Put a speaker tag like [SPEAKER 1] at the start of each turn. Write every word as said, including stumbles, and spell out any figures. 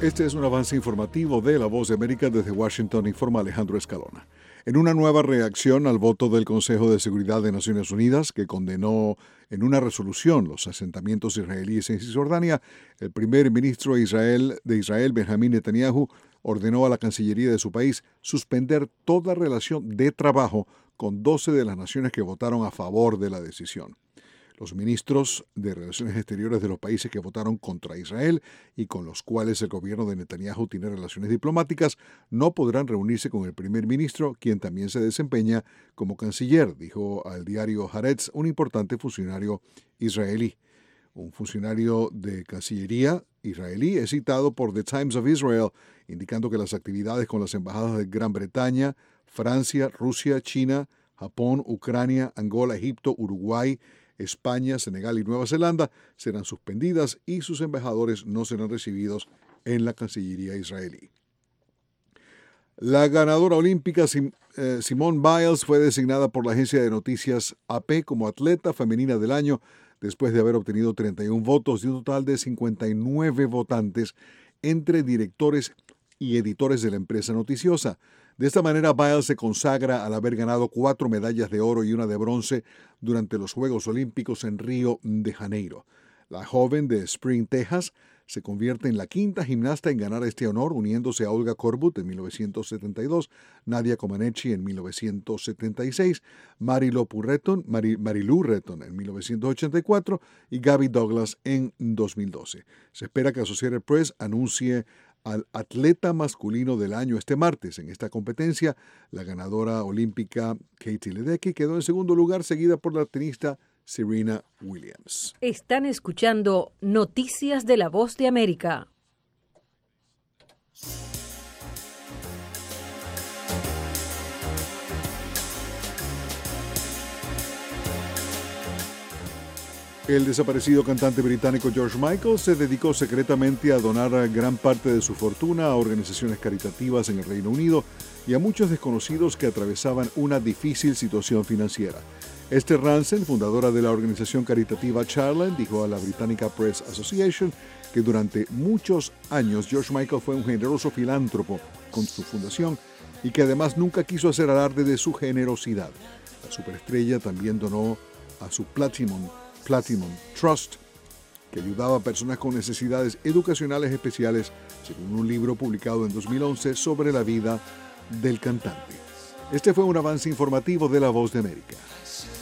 [SPEAKER 1] Este es un avance informativo de La Voz de América. Desde Washington informa Alejandro Escalona. En una nueva reacción al voto del Consejo de Seguridad de Naciones Unidas, que condenó en una resolución los asentamientos israelíes en Cisjordania, el primer ministro de Israel, de Israel, Benjamín Netanyahu, ordenó a la Cancillería de su país suspender toda relación de trabajo con doce de las naciones que votaron a favor de la decisión. Los ministros de Relaciones Exteriores de los países que votaron contra Israel y con los cuales el gobierno de Netanyahu tiene relaciones diplomáticas no podrán reunirse con el primer ministro, quien también se desempeña como canciller, dijo al diario Haaretz un importante funcionario israelí. Un funcionario de Cancillería israelí es citado por The Times of Israel, indicando que las actividades con las embajadas de Gran Bretaña, Francia, Rusia, China, Japón, Ucrania, Angola, Egipto, Uruguay, España, Senegal y Nueva Zelanda serán suspendidas y sus embajadores no serán recibidos en la Cancillería israelí. La ganadora olímpica Sim, eh, Simone Biles fue designada por la agencia de noticias A P como atleta femenina del año después de haber obtenido treinta y uno votos de un total de cincuenta y nueve votantes entre directores y editores de la empresa noticiosa. De esta manera, Biles se consagra al haber ganado cuatro medallas de oro y una de bronce durante los Juegos Olímpicos en Río de Janeiro. La joven de Spring, Texas, se convierte en la quinta gimnasta en ganar este honor, uniéndose a Olga Korbut en mil novecientos setenta y dos, Nadia Comaneci en mil novecientos setenta y seis, Marilu Retton, Mari, Marilu Retton en mil novecientos ochenta y cuatro y Gabby Douglas en dos mil doce. Se espera que Associated Press anuncie al atleta masculino del año este martes. En esta competencia, la ganadora olímpica Katie Ledecky quedó en segundo lugar, seguida por la tenista Serena Williams.
[SPEAKER 2] Están escuchando Noticias de La Voz de América.
[SPEAKER 1] El desaparecido cantante británico George Michael se dedicó secretamente a donar gran parte de su fortuna a organizaciones caritativas en el Reino Unido y a muchos desconocidos que atravesaban una difícil situación financiera. Esther Rantzen, fundadora de la organización caritativa Childline, dijo a la Britannica Press Association que durante muchos años George Michael fue un generoso filántropo con su fundación y que además nunca quiso hacer alarde de su generosidad. La superestrella también donó a su Platinum Platinum Trust, que ayudaba a personas con necesidades educacionales especiales, según un libro publicado en dos mil once sobre la vida del cantante. Este fue un avance informativo de La Voz de América.